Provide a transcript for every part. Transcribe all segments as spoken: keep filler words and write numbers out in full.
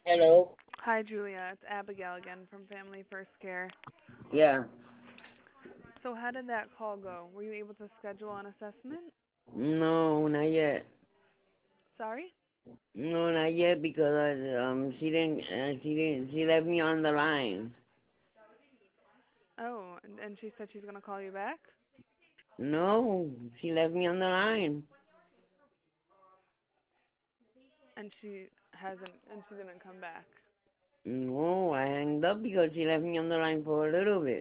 Hello. Hi, Julia. It's Abigail again from Family First Care. Yeah. So, how did that call go? Were you able to schedule an assessment? No, not yet. Sorry? No, not yet because uh, um she didn't uh, she didn't she left me on the line. Oh, and, and she said she's going to call you back? No, she left me on the line. And she hasn't, and she didn't come back. No, I hanged up because she left me on the line for a little bit.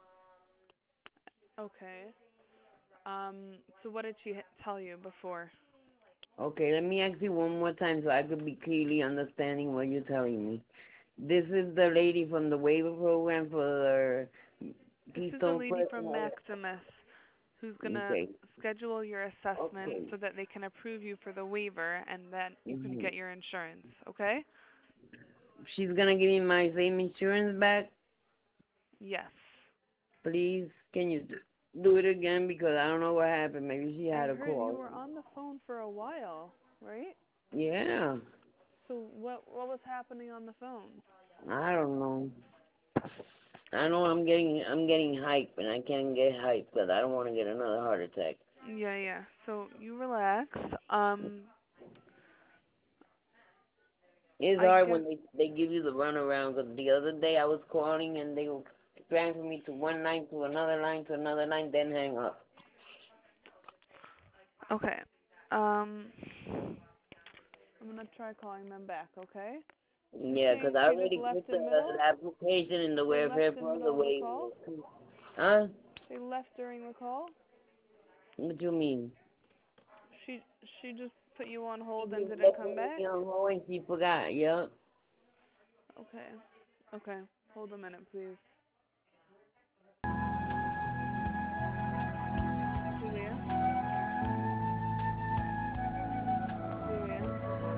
Okay. Um, so what did she h- tell you before? Okay, let me ask you one more time so I could be clearly understanding what you're telling me. This is the lady from the waiver program for This is the Keystone lady First. from Maximus who's going to Okay. schedule your assessment Okay. so that they can approve you for the waiver and then you can hmm get your insurance, okay? She's gonna give me my same insurance back. Yes. Please, can you d- do it again because I don't know what happened. Maybe she I had a heard you call. were on the phone for a while, right? Yeah, So what what was happening on the phone? I don't know. I know I'm getting I'm getting hype and I can't get hype because I don't want to get another heart attack. Yeah, yeah. So you relax. Um, It's I hard guess when they they give you the runaround. Because the other day I was calling and they were transferring me to one line to another line to another line, then hang up. okay. Um, I'm gonna try calling them back. Okay. You're Yeah, because saying I they just already left put the, in middle? the application in the They welfare left in for the middle of the way. call? Huh? They left during the call? What you mean? She she just put you on She hold and just didn't left come me back? on hold and she forgot. Yep. Okay. Okay. Hold a minute, please. Julia? Julia?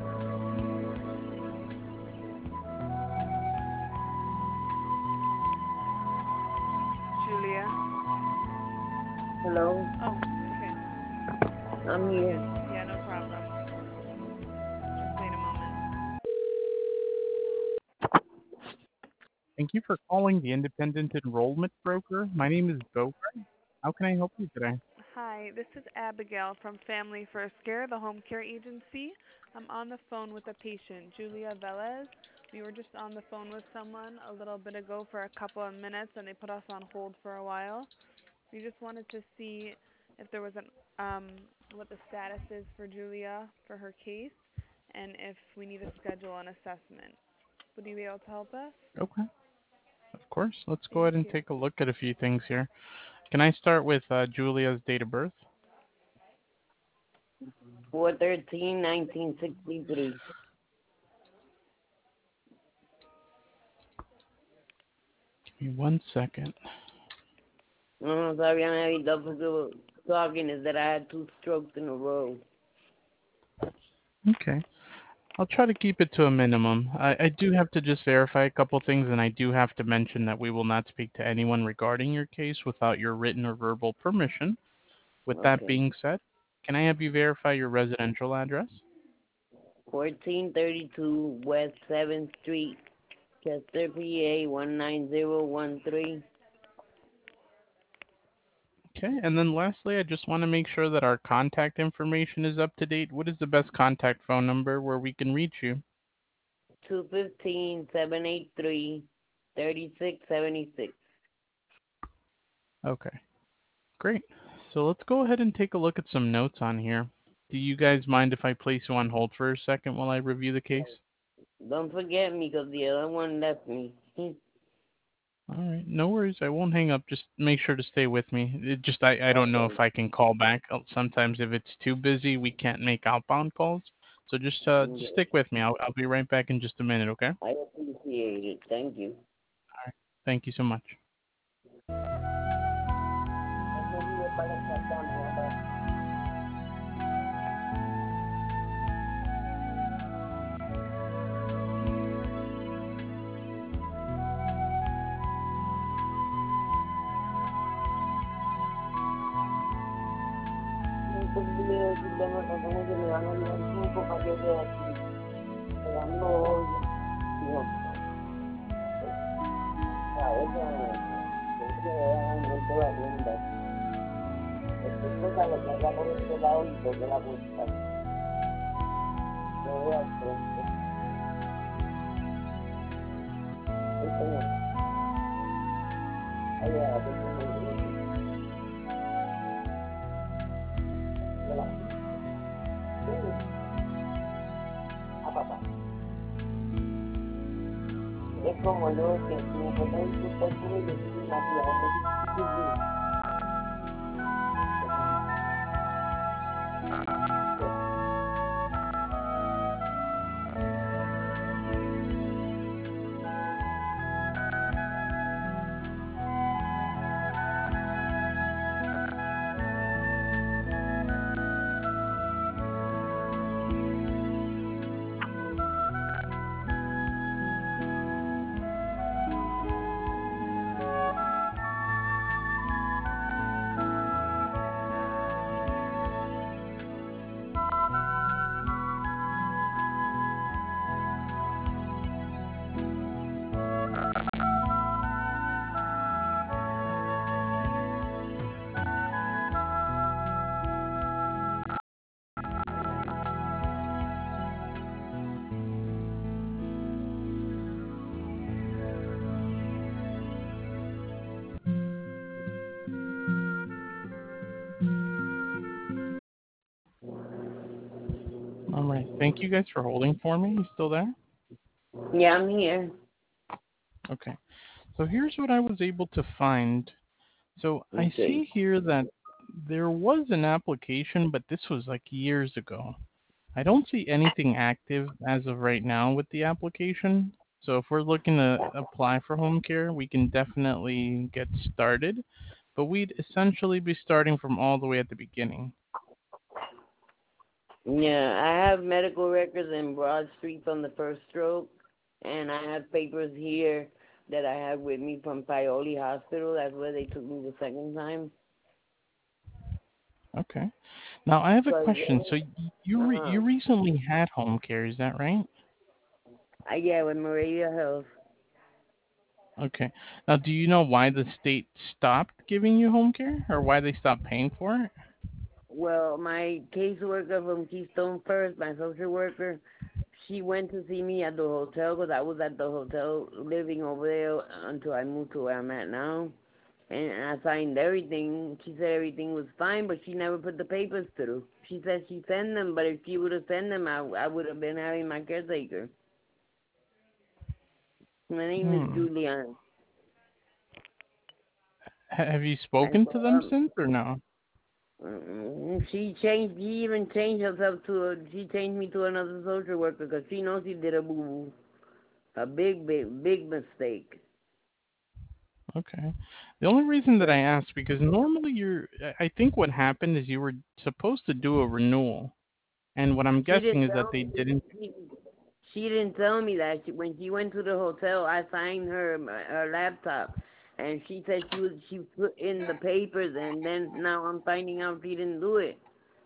Julia? Hello. Oh, okay. I'm Hold on. here. Yeah, no problem. Just wait a moment. Thank you for calling the Independent Enrollment Broker. My name is Bo. How can I help you today? Hi, this is Abigail from Family First Care, the home care agency. I'm on the phone with a patient, Julia Velez. We were just on the phone with someone a little bit ago for a couple of minutes, and they put us on hold for a while. We just wanted to see if there was an um, what the status is for Julia for her case, and if we need to schedule an assessment. Would you be able to help us? Okay, of course. Let's go Thank ahead and you. take a look at a few things here. Can I start with uh, Julia's date of birth? four thirteen nineteen sixty three. Give me one second. No, sorry, I'm having double talking. Is that I had two strokes in a row. Okay. I'll try to keep it to a minimum. I, I do have to just verify a couple things, and I do have to mention that we will not speak to anyone regarding your case without your written or verbal permission. With that Okay. being said, can I have you verify your residential address? fourteen thirty-two West seventh Street, Chester, P A one nine zero one three. Okay, and then lastly, I just want to make sure that our contact information is up to date. What is the best contact phone number where we can reach you? two fifteen seven eight three thirty six seventy six. Okay, great. So let's go ahead and take a look at some notes on here. Do you guys mind if I place you on hold for a second while I review the case? Don't forget me 'cause the other one left me. All right, no worries. I won't hang up. Just make sure to stay with me. It just I, I don't know Okay. if I can call back. Uh, Sometimes if it's too busy, we can't make outbound calls. So just uh just Okay. stick with me. I'll I'll be right back in just a minute, okay? All I appreciate it. Thank you. right. Thank you so much. Estos videos de notaciones que me van a ayudar un poco para que vea aquí. Pero no, No. Ah, esa, esa no te va a preguntar. Cualquier cosa lo que haga por este lado y toque la puerta. Yo voy al frente. Sí, señor. Ahí va, aquí tengo hola. Sí. Ah, papá. Es como yo que me encontré en su cultura y yo soy maquillado. All right. Thank you guys for holding for me. You still there? Yeah, I'm here. Okay. So here's what I was able to find. So I Okay. see here that there was an application, but this was like years ago. I don't see anything active as of right now with the application. So if we're looking to apply for home care, we can definitely get started, but we'd essentially be starting from all the way at the beginning. Yeah, I have medical records in Broad Street from the first stroke, and I have papers here that I have with me from Paoli Hospital. That's where they took me the second time. Okay. Now I have a So, question. So y- you re- uh-huh. you recently had home care, is that right? Uh, yeah, with Moravia Health. Okay. Now do you know why the state stopped giving you home care, or why they stopped paying for it? Well, my caseworker from Keystone First, my social worker, she went to see me at the hotel because I was at the hotel living over there until I moved to where I'm at now. And I signed everything. She said everything was fine, but she never put the papers through. She said she sent them, but if she would have sent them, I, I would have been having my caretaker. My name is Hmm. Julian. Ha- have you And spoken so, to them um, since or no? mm, she changed, she even changed herself to, a, she changed me to another social worker because she knows she did a boo-boo. A big, big, big mistake. Okay. The only reason that I But asked, because normally you're, I I think what happened is you were supposed to do a renewal, and what I'm she guessing didn't is that tell they me. didn't. She, she didn't tell me that. She, when she went to the hotel, I signed her her laptop, and she said she was she put in the papers, and then now I'm finding out she didn't do it.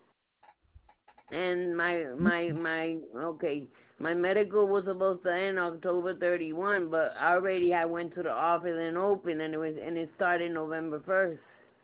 And my my my okay, my medical was supposed to end October thirty-first, but I already I went to the office and opened, and it was and it started November first.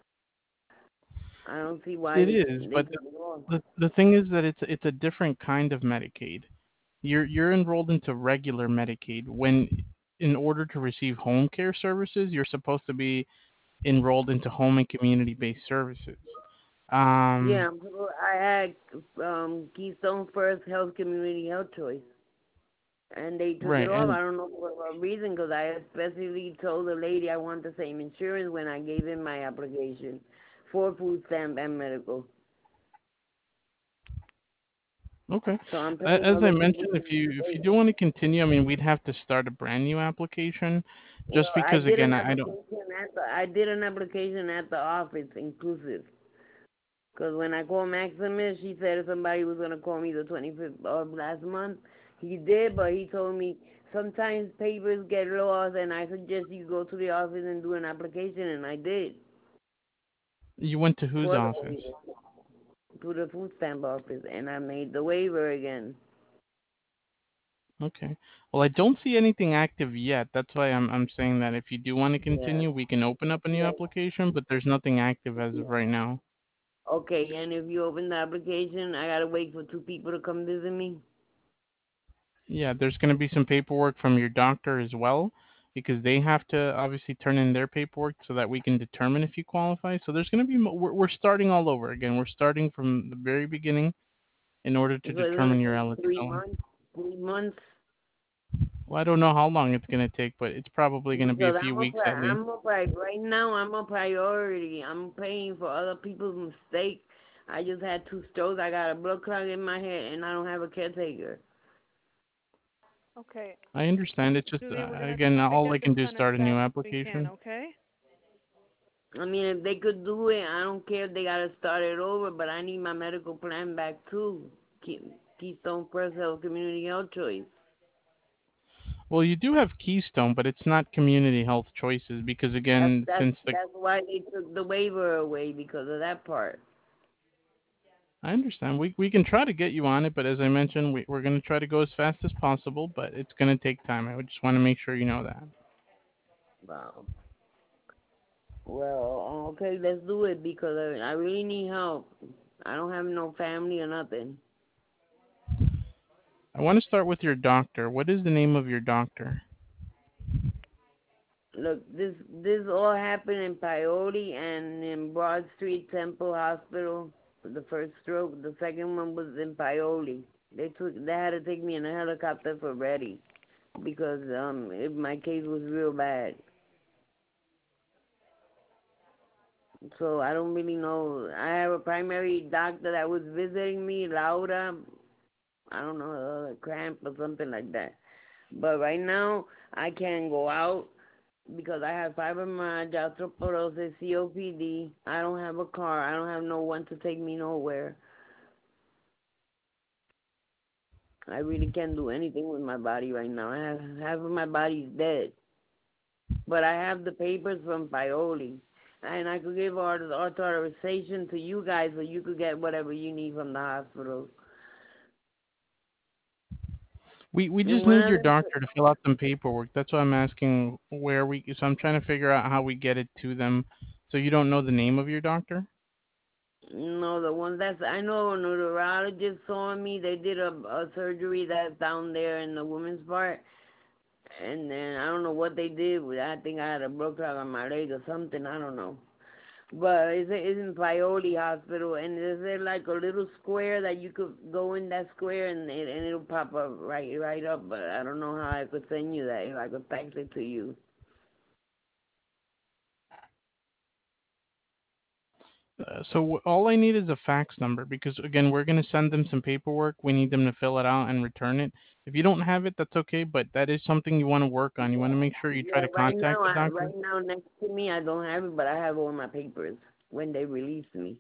I don't see why It they is, they but took it off. the the thing is that it's it's a different kind of Medicaid. You're you're enrolled into regular Medicaid when, in order to receive home care services, you're supposed to be enrolled into home and community-based services. Um, Yeah, I had um, Keystone First Health Community Health Choice, and they took it right, off. and I don't know for what reason, because I especially told the lady I want the same insurance when I gave in my application for food stamp and medical. okay. So I'm A- paying As I other people mentioned, to if you if you wait. do want to continue, I mean, we'd have to start a brand new application, just Well, I because did again, an I I don't. application at the I did an application at the office inclusive. Because when I called Maximus, she said somebody was going to call me the twenty-fifth of last month. He did, but he told me sometimes papers get lost, and I suggest you go to the office and do an application, and I did. You went to whose For the office? waiver, to the food stamp office, and I made the waiver again. Okay. Well, I don't see anything active yet. That's why I'm I'm saying that if you do want to Yeah. continue, we can open up a new Yeah. application, but there's nothing active as of right now. Okay, and if you open the application, I gotta wait for two people to come visit me. Yeah, there's going to be some paperwork from your doctor as well, because they have to obviously turn in their paperwork so that we can determine if you qualify. So there's going to be mo- we're, we're starting all over again. We're starting from the very beginning in order So to it's gonna determine your take three eligibility. months. Three months. Well, I don't know how long it's going to take, but it's probably going to be a Because few I'm a weeks pri- at least. I'm a pri- right now I'm a priority. I'm paying for other people's mistakes. I just had two strokes. I got a blood clot in my head, and I don't have a caretaker. Okay. I understand. It's just Julia, uh, we're going to again, try to all get I this can do is done as start a new fast as we can, application. okay? I mean, if they could do it, I don't care if they gotta start it over. But I need my medical plan back too. Key- Keystone First Health Community Health Choice. Well, you do have Keystone, but it's not Community Health Choices because That's again, that's since the that's why they took the waiver away because of that part. I understand. We we can try to get you on it, but as I mentioned, we, we're going to try to go as fast as possible, but it's going to take time. I would just want to make sure you know that. Wow. Well, okay, let's do it because I, I really need help. I don't have no family or nothing. I want to start with your doctor. What is the name of your doctor? Look, this this all happened in Paoli and in Broad Street Temple Hospital. The first stroke, the second one was in Paoli. They took they had to take me in a helicopter for Ready because um it, my case was real bad. So I don't really know. I have a primary doctor that was visiting me, Laura. I don't know, uh, cramp or something like that. But right now, I can't go out because I have fibromyalgia, osteoporosis, C O P D. I don't have a car. I don't have no one to take me nowhere. I really can't do anything with my body right now. I have half of my body's dead. But I have the papers from Pioli. And I could give author- authorization to you guys so you could get whatever you need from the hospital. We we And just one need your other doctor to fill out some paperwork. That's why I'm asking where we. So I'm trying to figure out how we get it to them. So you don't know the name of your doctor? No, the one that's I know a neurologist saw me. They did a, a surgery that's down there in the women's part, and then I don't know what they did. With I think I had a blood clot on my leg or something. I don't know. But it's, it's in Pioli Hospital, and is there like a little square that you could go in that square and it, and it'll pop up right right up. But I don't know how I could send you that. If I could fax it to you. Uh, so w- all I need is a fax number because again, we're going to send them some paperwork. We need them to fill it out and return it. If you don't have it, that's okay, but that is something you want to work on. You want to make sure you try Yeah, to right contact now, the I, doctor. right now next to me, I don't have it, but I have all my papers when they released me.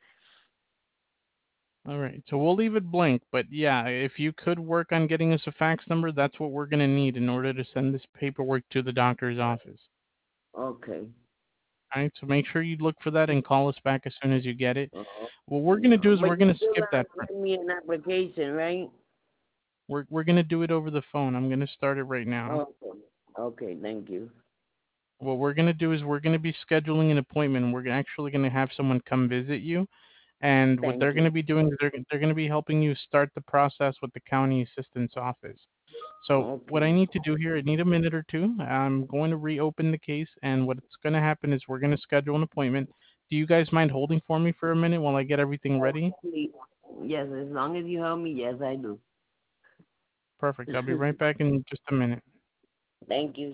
All right, so we'll leave it blank, but yeah, if you could work on getting us a fax number, that's what we're going to need in order to send this paperwork to the doctor's office. Okay. All right, so make sure you look for that and call us back as soon as you get it. Uh, What we're going to do is but we're you going to still skip that. gotta send me an application, right? We're we're going to do it over the phone. I'm going to start it right now. Okay. Okay, thank you. What we're going to do is we're going to be scheduling an appointment. We're actually going to have someone come visit you. And what Thank they're going you. to be doing is they're, they're going to be helping you start the process with the county assistance office. So what Okay. I need to do here, I need a minute or two. I'm going to reopen the case, and what's going to happen is we're going to schedule an appointment. Do you guys mind holding for me for a minute while I get everything ready? Please. Yes, as long as you help me, yes, I do. Perfect. I'll be right back in just a minute. Thank you.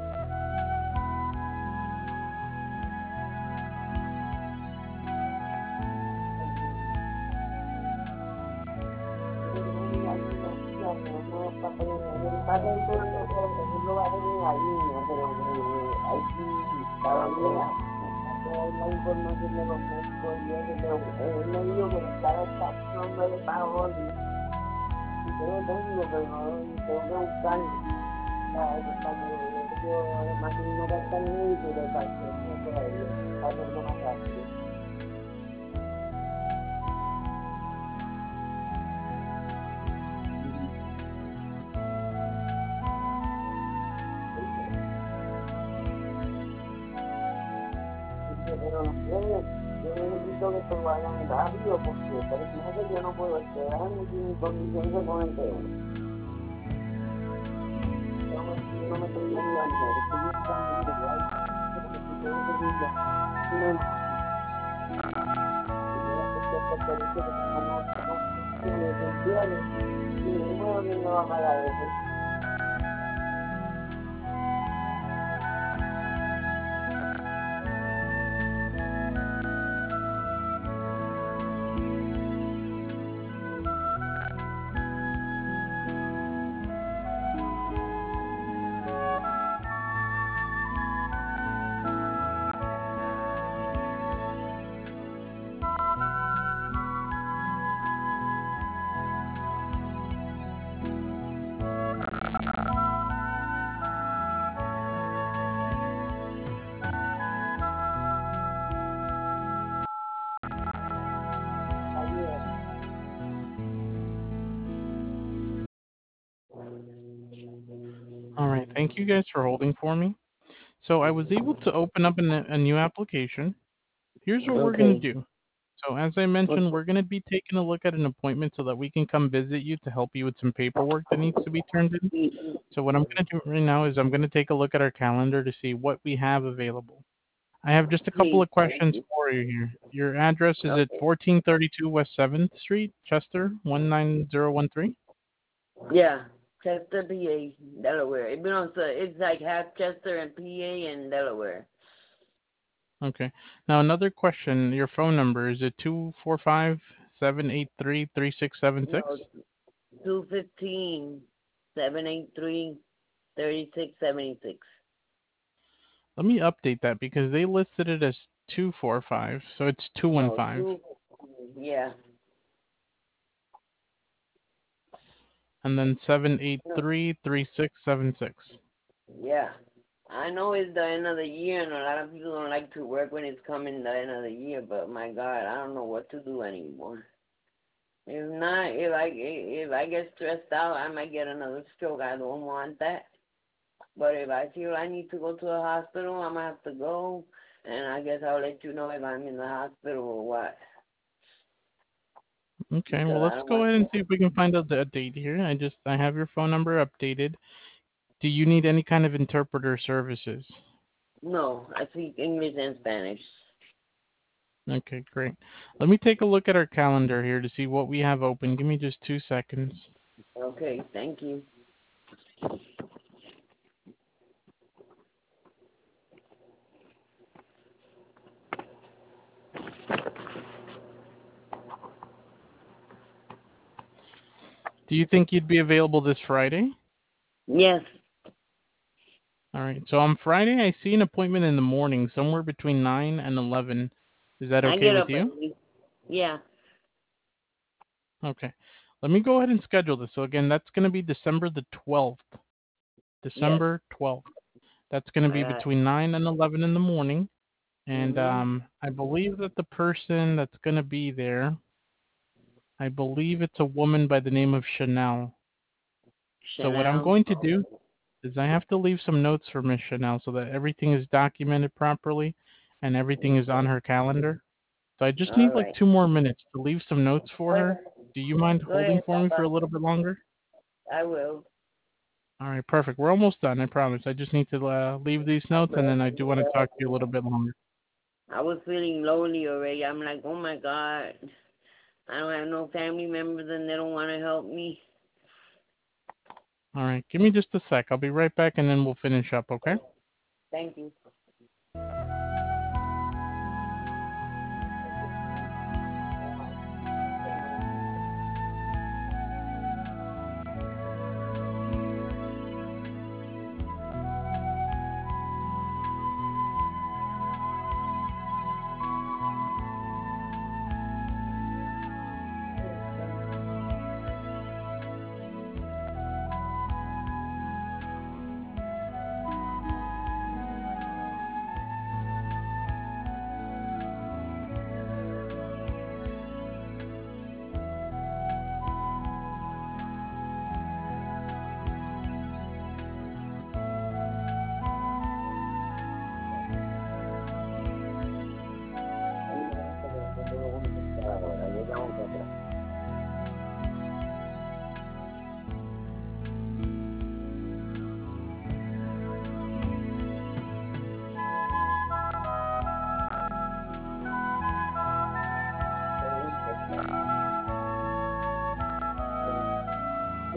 La información de los médicos y eso, pero eh, me dijo que buscara esta nombre de Paoli. Y yo lo tengo, pero no tengo que buscarlo. Para, para que yo, además, si no gasta el médico y le faxeo eso a ellos, para hacerlo más rápido. Yo, yo necesito que esto vayan rápido porque tres meses yo no puedo esperar ni mi condición se pone peor. Yo, me, yo no me estoy engañando, estoy buscando igual, pero que si puedo seguirlo. No, y yo no sé qué hacer por eso, porque no, no, no, si me desentiendo, y mi número ni me va a pagar eso. Ayúdame. All right. Thank you guys for holding for me. So I was able to open up an, a new application. Here's what we're going Okay. to do. So as I mentioned, we're going to be taking a look at an appointment so that we can come visit you to help you with some paperwork that needs to be turned in. So what I'm going to do right now is I'm going to take a look at our calendar to see what we have available. I have just a couple Please, of thank questions you. for you here. Your address is at Okay. fourteen thirty-two West seventh Street, Chester, one nine zero one three? Yeah, Chester, P A, Delaware. It belongs to, it's like half Chester and P A and Delaware. Okay. Now another question. Your phone number, is it two four five, seven eight three, three six seven six? No, two fifteen, seven eight three, thirty six seventy six. Let me update that because they listed it as two four five, so it's No, two one five. two, yeah. And then seven eight No, three, three six seven six. yeah. I know it's the end of the year and a lot of people don't like to work when it's coming the end of the year, but my God, I don't know what to do anymore. If not, if I, if I get stressed out, I might get another stroke. I don't want that. But if I feel I need to go to a hospital, I'm going to have to go. And I guess I'll let you know if I'm in the hospital or what. Okay, well Because I let's don't go want ahead to. and see if we can find out the date here. I just I have your phone number updated. Do you need any kind of interpreter services? No, I speak English and Spanish. Okay, great. Let me take a look at our calendar here to see what we have open. Give me just two seconds. Okay, thank you. Do you think you'd be available this Friday? Yes, All right. So on Friday, I see an appointment in the morning, somewhere between nine and eleven. Is that I okay get with up you? early. Yeah, Okay. Let me go ahead and schedule this. So again, that's going to be December the twelfth. yes. December twelfth. That's going to I be got it. between nine and eleven in the morning. And Mm-hmm. um, I believe that the person that's going to be there, I believe it's a woman by the name of Chanel. So what I'm Chanel. going to do is I have to leave some notes for Miss Chanel so that everything is documented properly and everything is on Okay. her calendar. So I just All need like right. two more minutes to leave some notes for Go her. ahead. Do you mind Go holding ahead, for me for Papa. a little bit longer? I will. All right, perfect. We're almost done, I promise. I just need to uh, leave these notes, and then I do want to talk to you a little bit longer. I was feeling lonely already. I'm like, oh my God. I don't have no family members and they don't want to help me. All right, give me just a sec. I'll be right back, and then we'll finish up, okay? Thank you.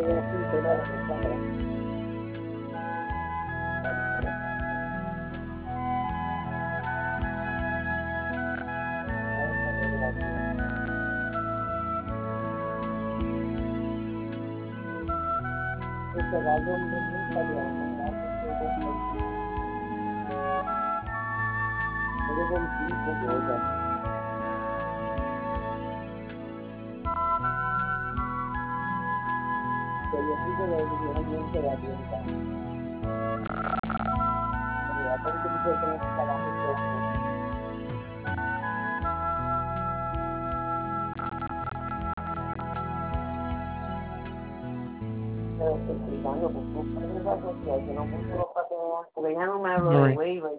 All right.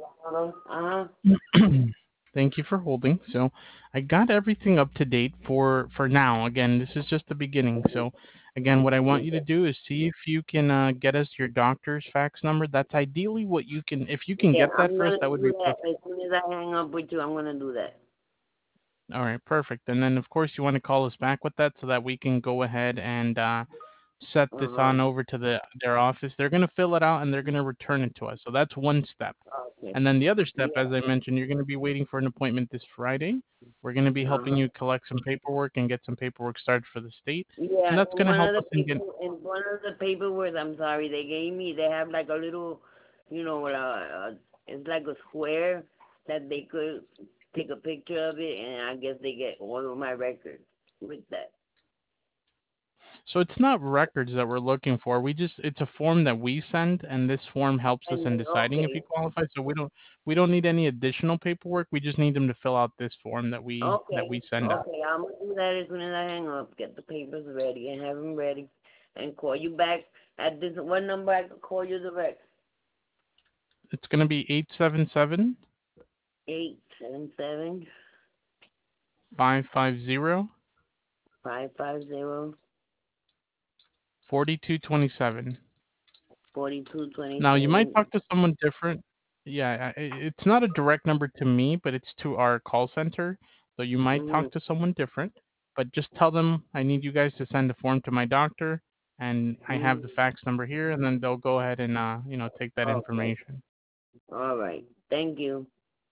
Thank you for holding. So I got everything up to date for for now. Again, this is just the beginning. So again, what I want you to do is see if you can uh, get us your doctor's fax number. That's ideally what you can. If you can Yeah, get that I'm first, gonna that would do be that perfect. as soon as I hang up with you. I'm gonna do that. All right, perfect. And then of course you want to call us back with that so that we can go ahead and uh, set Uh this huh. on over to the their office. They're going to fill it out and they're going to return it to us. So that's one step. Okay. And then the other step, Yeah. as I mentioned, you're going to be waiting for an appointment this Friday. We're going to be Uh helping huh. you collect some paperwork and get some paperwork started for the state. And Yeah. that's And going to one help of the us in paper, getting. and one of the paperwork, I'm sorry, they gave me. They have like a little, you know, uh, uh, it's like a square that they could take a picture of it, and I guess they get all of my records with that. So it's not records that we're looking for. We just it's a form that we send, and this form helps us And in then, deciding if you okay, qualify. So we don't we don't need any additional paperwork. We just need them to fill out this form that we that okay, we send out. okay. I'm gonna do that as soon as I hang up. Get the papers ready and have them ready, and call you back at this one number. I can call you direct. It's going to be eight seven seven, Eight seven seven five five zero, five five zero four two two seven. forty two twenty Now you might seven. talk to someone different. Yeah, I- I- it's not a direct number to me, but it's to our call center. So you might Mhm. talk to someone different, but just tell them I need you guys to send a form to my doctor, and I have the Mhm. fax number here, and then they'll go ahead and uh, you know, take that Okay. information. All right. Thank you.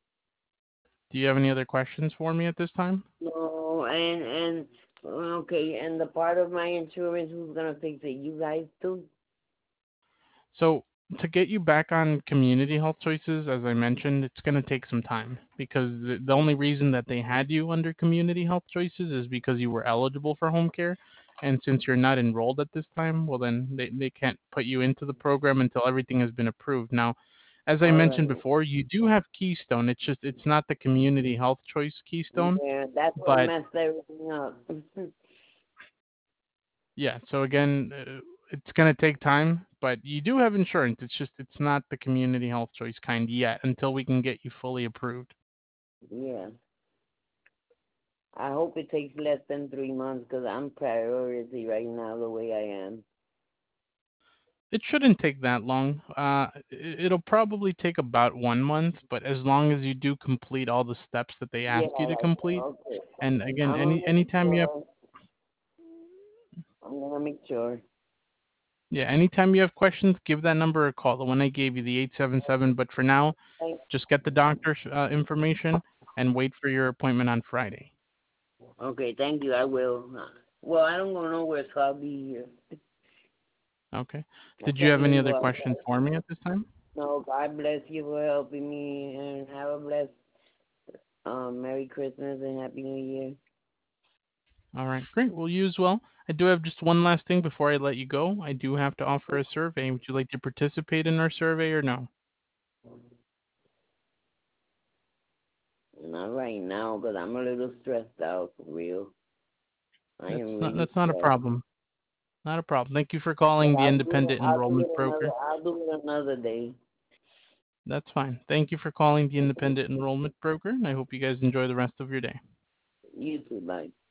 Do you have any other questions for me at this time? No, and and okay, and the part of my insurance, who's gonna fix it? You guys too? So to get you back on Community Health Choices, as I mentioned, it's going to take some time because the, the only reason that they had you under Community Health Choices is because you were eligible for home care. And since you're not enrolled at this time, well, then they, they can't put you into the program until everything has been approved. Now, as I All mentioned right. before, you do have Keystone. It's just it's not the Community Health Choice Keystone, Yeah, that's what but messed everything up. yeah, so again, uh, it's going to take time, but you do have insurance. It's just it's not the community health choice kind yet until we can get you fully approved. Yeah. I hope it takes less than three months because I'm priority right now the way I am. It shouldn't take that long. Uh, it- it'll probably take about one month, but as long as you do complete all the steps that they Yeah, ask you to like, complete, okay. and again, I'm gonna any make anytime you have sure. I'm gonna make sure. yeah, anytime you have questions, give that number a call. The one I gave you, the eight seven seven. But for now, Thank- just get the doctor's uh, information and wait for your appointment on Friday. Okay, thank you. I will. Well, I don't go nowhere, so I'll be here. Okay. I Did you can't have any even other go questions outside. for me at this time? No, God bless you for helping me, and have a blessed um, Merry Christmas and Happy New Year. All right, great. Well, you as well. I do have just one last thing before I let you go. I do have to offer a survey. Would you like to participate in our survey or no? Not right now, because I'm a little stressed out, for real. I That's am not really that's not a stressed. problem. Not a problem. Thank you for But calling the I'll do it. Independent I'll do Enrollment it another. Broker. I'll do it another day. That's fine. Thank you for calling the Independent Enrollment Broker, and I hope you guys enjoy the rest of your day. You too. Bye.